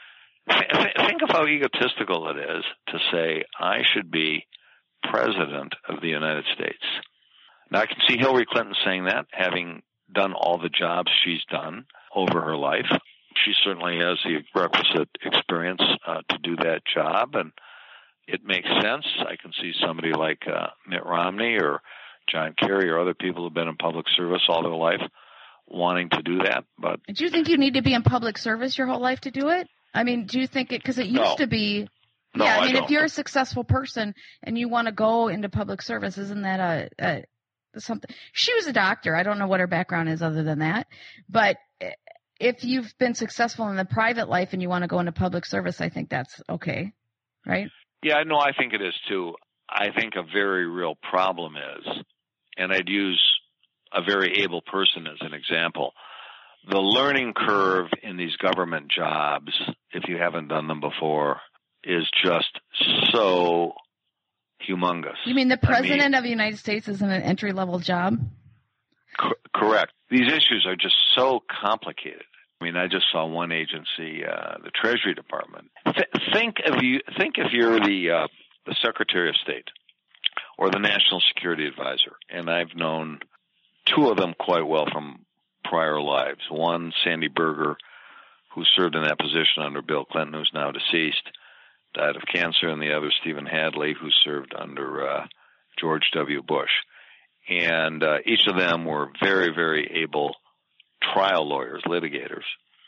Th- think of how egotistical it is to say, I should be president of the United States. Now, I can see Hillary Clinton saying that, having done all the jobs she's done over her life. She certainly has the requisite experience uh, to do that job, and it makes sense. I can see somebody like uh, Mitt Romney or John Kerry or other people who have been in public service all their life wanting to do that. But do you think you need to be in public service your whole life to do it? I mean, do you think it, because it used no. to be, no, yeah, I I mean, don't. if you're a successful person and you want to go into public service, isn't that a, a something? She was a doctor. I don't know what her background is other than that. But if you've been successful in the private life and you want to go into public service, I think that's okay, right? Yeah, no, I think it is too. I think a very real problem is, and I'd use a very able person as an example, the learning curve in these government jobs, if you haven't done them before, is just so humongous. You mean the president I mean, of the United States isn't an entry-level job? Co- correct. These issues are just so complicated. I mean, I just saw one agency, uh, the Treasury Department. Th- think of you. Think if you're the uh, the Secretary of State or the National Security Advisor, and I've known two of them quite well from prior lives. One, Sandy Berger, who served in that position under Bill Clinton, who's now deceased, died of cancer, and the other, Stephen Hadley, who served under uh, George W. Bush. And uh, each of them were very, very able trial lawyers, litigators.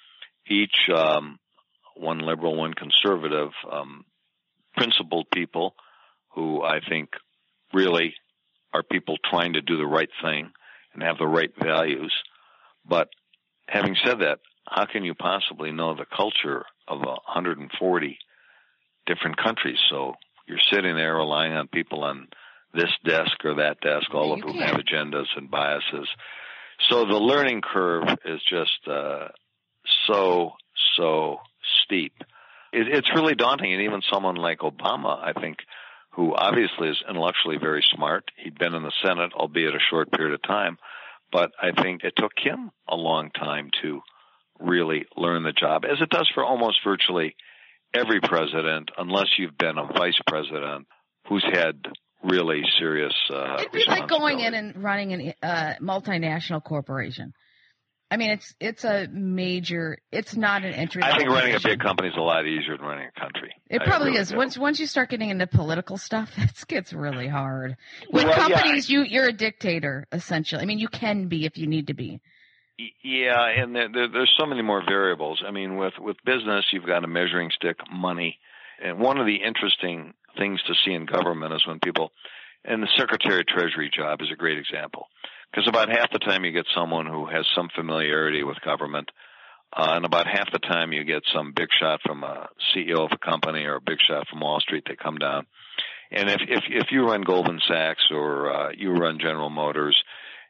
Each, um, one liberal, one conservative, um, principled people who I think really are people trying to do the right thing and have the right values. But having said that, how can you possibly know the culture of one hundred forty different countries? So you're sitting there relying on people on this desk or that desk, all of whom have agendas and biases. So the learning curve is just uh, so, so steep. It, it's really daunting. And even someone like Obama, I think, who obviously is intellectually very smart, he'd been in the Senate, albeit a short period of time, but I think it took him a long time to really learn the job, as it does for almost virtually every president, unless you've been a vice president who's had really serious uh, It'd be like going in and running a uh, multinational corporation. I mean, it's it's a major. It's not an entry. I think running a big company is a lot easier than running a country. It I probably really is. do. Once once you start getting into political stuff, it gets really hard. With Well, companies, yeah. you you're a dictator essentially. I mean, you can be if you need to be. Yeah, and there, there, there's so many more variables. I mean, with with business, you've got a measuring stick, money, and one of the interesting things to see in government is when people, and the Secretary of Treasury job is a great example, because about half the time you get someone who has some familiarity with government, uh, and about half the time you get some big shot from a C E O of a company or a big shot from Wall Street. They come down, and if if if you run Goldman Sachs or uh, you run General Motors,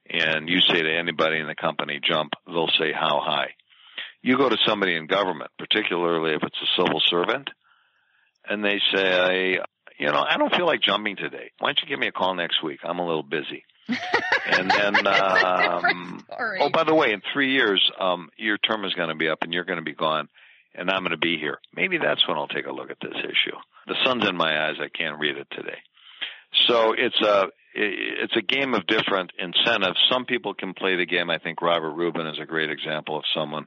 and you say to anybody in the company, jump, they'll say, how high? You go to somebody in government, particularly if it's a civil servant, and they say, you know, I don't feel like jumping today. Why don't you give me a call next week? I'm a little busy. And then, um, oh, by the way, in three years, um, your term is going to be up and you're going to be gone, and I'm going to be here. Maybe that's when I'll take a look at this issue. The sun's in my eyes. I can't read it today. So it's a it's a game of different incentives. Some people can play the game. I think Robert Rubin is a great example of someone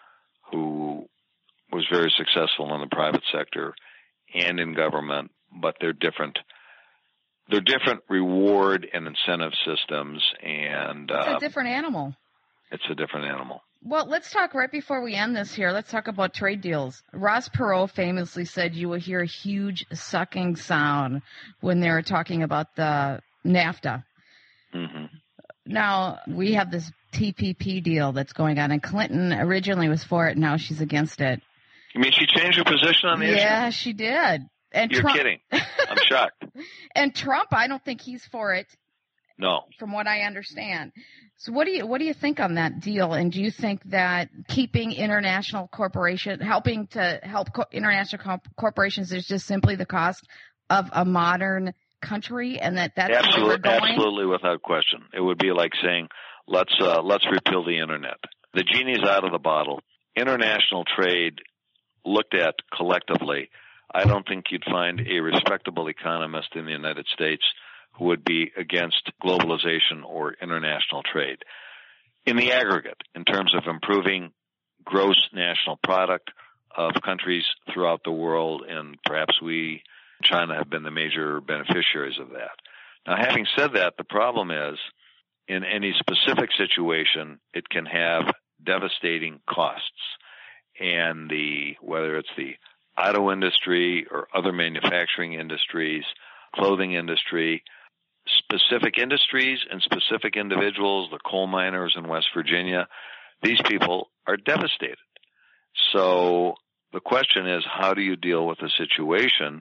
who was very successful in the private sector and in government, but they're different. They're different reward and incentive systems, and it's uh, a different animal. It's a different animal. Well, let's talk right before we end this here. Let's talk about trade deals. Ross Perot famously said you will hear a huge sucking sound when they were talking about the NAFTA. Mm-hmm. Now, we have this T P P deal that's going on, and Clinton originally was for it. Now she's against it. You mean she changed her position on the issue? Yeah, she did. And You're Trump, kidding. I'm shocked. And Trump, I don't think he's for it. No. From what I understand. So what do you what do you think on that deal? And do you think that keeping international corporation, helping to help co- international co- corporations is just simply the cost of a modern country, and that that's absolutely, where we're going? Absolutely, without question. It would be like saying, let's uh, let's repeal the internet. The genie's out of the bottle. International trade, looked at collectively, I don't think you'd find a respectable economist in the United States who would be against globalization or international trade. In the aggregate, in terms of improving gross national product of countries throughout the world, and perhaps we, China, have been the major beneficiaries of that. Now, having said that, the problem is, in any specific situation, it can have devastating costs. And the whether it's the auto industry or other manufacturing industries, clothing industry, specific industries and specific individuals, the coal miners in West Virginia, these people are devastated. So the question is, how do you deal with the situation?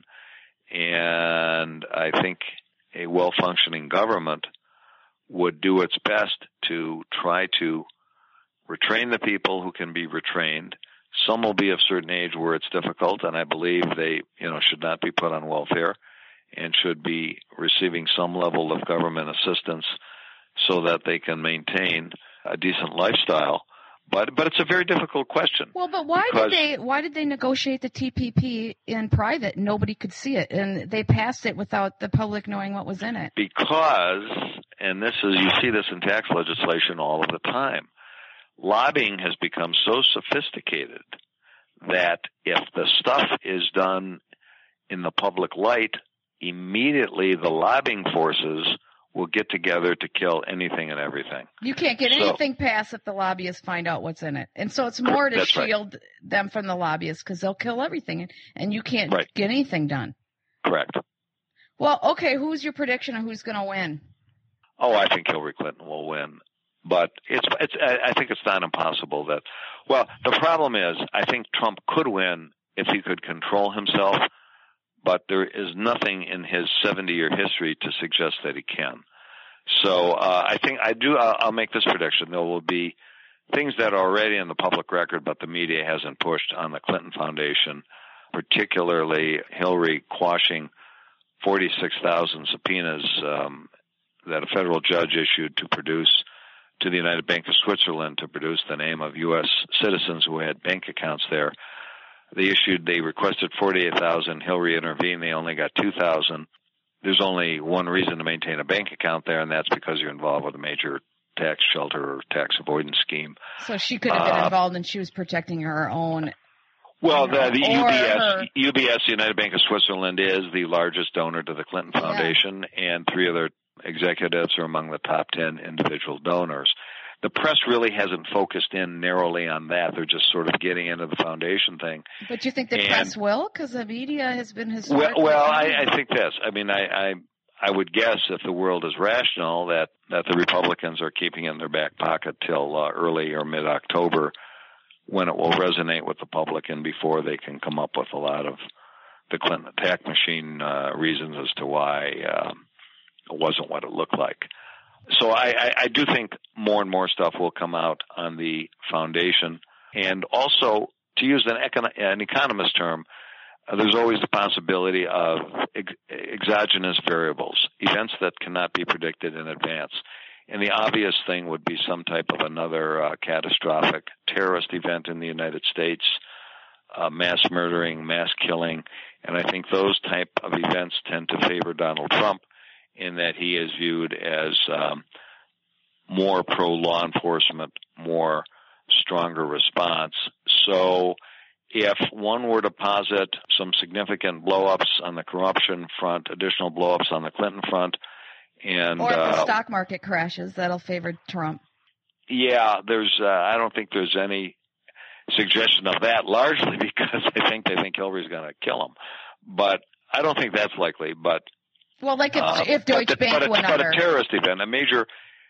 And I think a well-functioning government would do its best to try to retrain the people who can be retrained. Some will be of a certain age where it's difficult, and I believe they, you know, should not be put on welfare and should be receiving some level of government assistance so that they can maintain a decent lifestyle. But but it's a very difficult question. Well, but why did they why did they negotiate the T P P in private? Nobody could see it, and they passed it without the public knowing what was in it. Because, and this is, you see this in tax legislation all of the time, lobbying has become so sophisticated that if the stuff is done in the public light, immediately the lobbying forces will get together to kill anything and everything. You can't get so, anything passed if the lobbyists find out what's in it. And so it's more to shield right. them from the lobbyists, because they'll kill everything, and you can't right. get anything done. Correct. Well, okay, who's your prediction of who's going to win? Oh, I think Hillary Clinton will win. But it's, it's, I think it's not impossible that, well, the problem is, I think Trump could win if he could control himself, but there is nothing in his seventy-year history to suggest that he can. So uh, I think I do. I'll, I'll make this prediction: there will be things that are already in the public record, but the media hasn't pushed on the Clinton Foundation, particularly Hillary quashing forty-six thousand subpoenas um, that a federal judge issued to produce to the United Bank of Switzerland to produce the name of U S citizens who had bank accounts there. They issued, they requested forty-eight thousand. Hillary intervened. They only got two thousand. There's only one reason to maintain a bank account there, and that's because you're involved with a major tax shelter or tax avoidance scheme. So she could have been uh, involved, and she was protecting her own. Well, the, the U B S, her... U B S, United Bank of Switzerland, is the largest donor to the Clinton Foundation, yeah. and three other executives are among the top ten individual donors. The press really hasn't focused in narrowly on that. They're just sort of getting into the foundation thing. But you think the and, press will? Because the media has been Well, historically... well I, I think this. I mean, I, I I would guess if the world is rational that, that the Republicans are keeping it in their back pocket till uh, early or mid-October, when it will resonate with the public and before they can come up with a lot of the Clinton attack machine uh, reasons as to why um, it wasn't what it looked like. So I, I, I do think more and more stuff will come out on the foundation. And also, to use an, econ- an economist term, uh, there's always the possibility of ex- exogenous variables, events that cannot be predicted in advance. And the obvious thing would be some type of another uh, catastrophic terrorist event in the United States, uh, mass murdering, mass killing. And I think those type of events tend to favor Donald Trump in that he is viewed as um, more pro-law enforcement, more stronger response. So if one were to posit some significant blow-ups on the corruption front, additional blow-ups on the Clinton front, and or if the uh, stock market crashes, that'll favor Trump. Yeah, there's. Uh, I don't think there's any suggestion of that, largely because I think they think Hillary's going to kill him. But I don't think that's likely. But well, like if, uh, if Deutsche but, Bank but, went but under, a terrorist event, a major,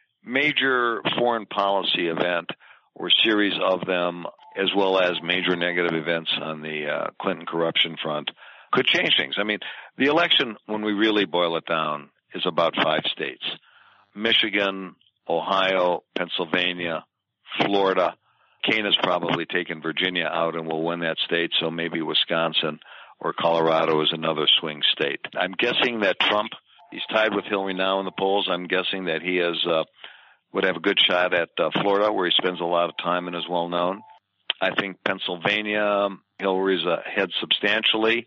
major foreign policy event, or series of them, as well as major negative events on the uh, Clinton corruption front, could change things. I mean, the election, when we really boil it down, is about five states: Michigan, Ohio, Pennsylvania, Florida. Kane has probably taken Virginia out and will win that state, so maybe Wisconsin or Colorado is another swing state. I'm guessing that Trump, he's tied with Hillary now in the polls. I'm guessing that he has uh, would have a good shot at uh, Florida, where he spends a lot of time and is well known. I think Pennsylvania, Hillary's ahead substantially,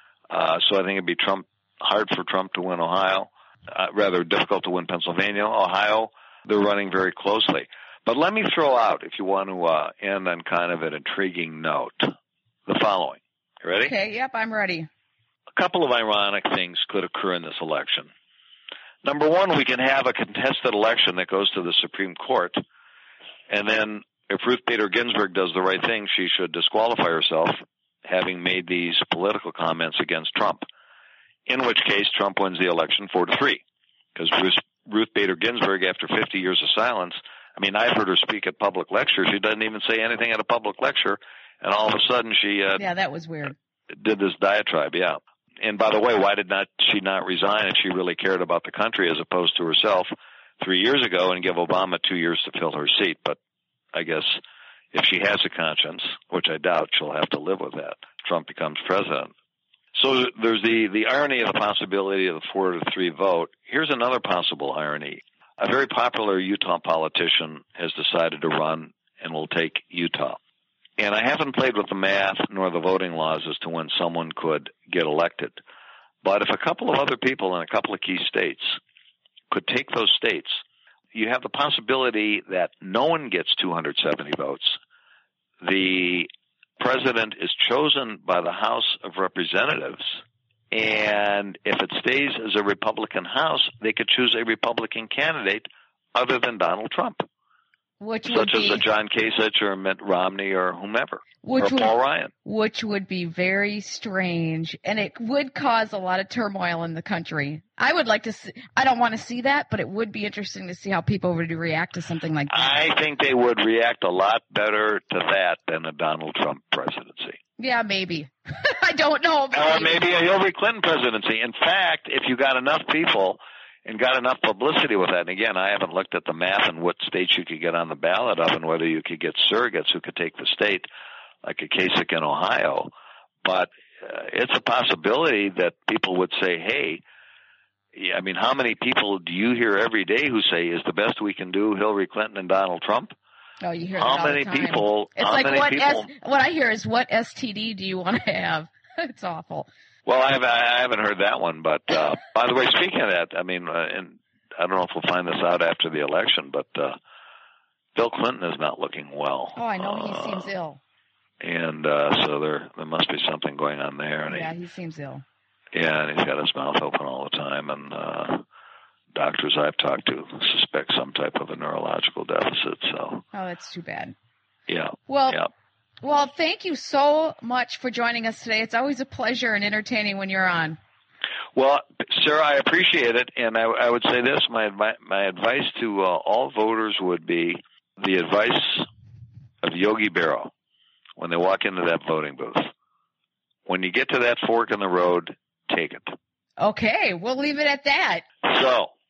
uh, so I think it'd be Trump hard for Trump to win Ohio. Uh, rather difficult to win Pennsylvania. Ohio, they're running very closely. But let me throw out, if you want to uh, end on kind of an intriguing note, the following. You ready? Okay, yep, I'm ready. A couple of ironic things could occur in this election. Number one, we can have a contested election that goes to the Supreme Court, and then if Ruth Bader Ginsburg does the right thing, she should disqualify herself, having made these political comments against Trump. In which case, Trump wins the election four to three, because Ruth, Ruth Bader Ginsburg, after fifty years of silence, I mean, I've heard her speak at public lectures. She doesn't even say anything at a public lecture, and all of a sudden she uh, yeah, that was weird. Did this diatribe, yeah. And by the way, why did not she not resign if she really cared about the country as opposed to herself three years ago and give Obama two years to fill her seat? But I guess if she has a conscience, which I doubt, she'll have to live with that. Trump becomes president. So there's the, the irony of the possibility of the four to three vote. Here's another possible irony. A very popular Utah politician has decided to run and will take Utah. And I haven't played with the math nor the voting laws as to when someone could get elected. But if a couple of other people in a couple of key states could take those states, you have the possibility that no one gets two hundred seventy votes. The president is chosen by the House of Representatives, and if it stays as a Republican House, they could choose a Republican candidate other than Donald Trump, which such would as be, a John Kasich or Mitt Romney or whomever, which or would, Paul Ryan. Which would be very strange, and it would cause a lot of turmoil in the country. I would like to see, I don't want to see that, but it would be interesting to see how people would react to something like that. I think they would react a lot better to that than a Donald Trump presidency. Yeah, maybe. I don't know. But or maybe. maybe a Hillary Clinton presidency. In fact, if you got enough people and got enough publicity with that, and again, I haven't looked at the math and what states you could get on the ballot of and whether you could get surrogates who could take the state, like a Kasich in Ohio, but uh, it's a possibility that people would say, hey, yeah, I mean, how many people do you hear every day who say, is the best we can do Hillary Clinton and Donald Trump? Oh, you hear how that all many the time. people? It's how like many what people? S, what I hear is, what S T D do you want to have? It's awful. Well, I, have, I haven't heard that one, but uh, by the way, speaking of that, I mean, uh, and I don't know if we'll find this out after the election, but uh, Bill Clinton is not looking well. Oh, I know he uh, seems ill. And uh, so there there must be something going on there. And yeah, he, he seems ill. Yeah, and he's got his mouth open all the time, and uh, doctors I've talked to suspect some type of a neurological deficit. So. Oh, that's too bad. Yeah. Well. Yeah. Well, thank you so much for joining us today. It's always a pleasure and entertaining when you're on. Well, Sarah, I appreciate it, and I, I would say this: my my advice to uh, all voters would be the advice of Yogi Berra when they walk into that voting booth. When you get to that fork in the road, take it. Okay, we'll leave it at that. So,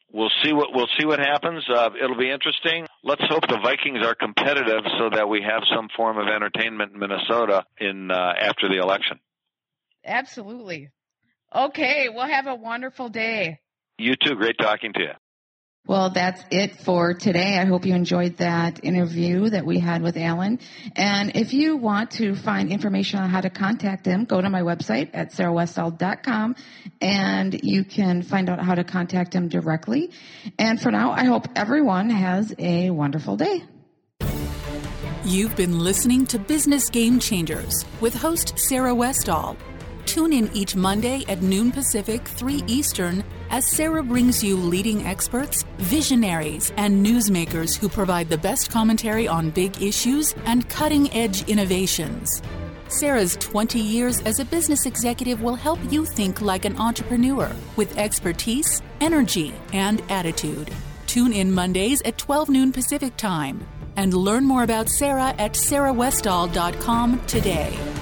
We'll see what we'll see what happens. Uh, it'll be interesting. Let's hope the Vikings are competitive so that we have some form of entertainment in Minnesota in uh, after the election. Absolutely. Okay, we'll have a wonderful day. You too. Great talking to you. Well, that's it for today. I hope you enjoyed that interview that we had with Alan. And if you want to find information on how to contact him, go to my website at sarah westall dot com and you can find out how to contact him directly. And for now, I hope everyone has a wonderful day. You've been listening to Business Game Changers with host Sarah Westall. Tune in each Monday at noon Pacific, three Eastern, as Sarah brings you leading experts, visionaries, and newsmakers who provide the best commentary on big issues and cutting-edge innovations. Sarah's twenty years as a business executive will help you think like an entrepreneur with expertise, energy, and attitude. Tune in Mondays at twelve noon Pacific Time and learn more about Sarah at sarah westall dot com today.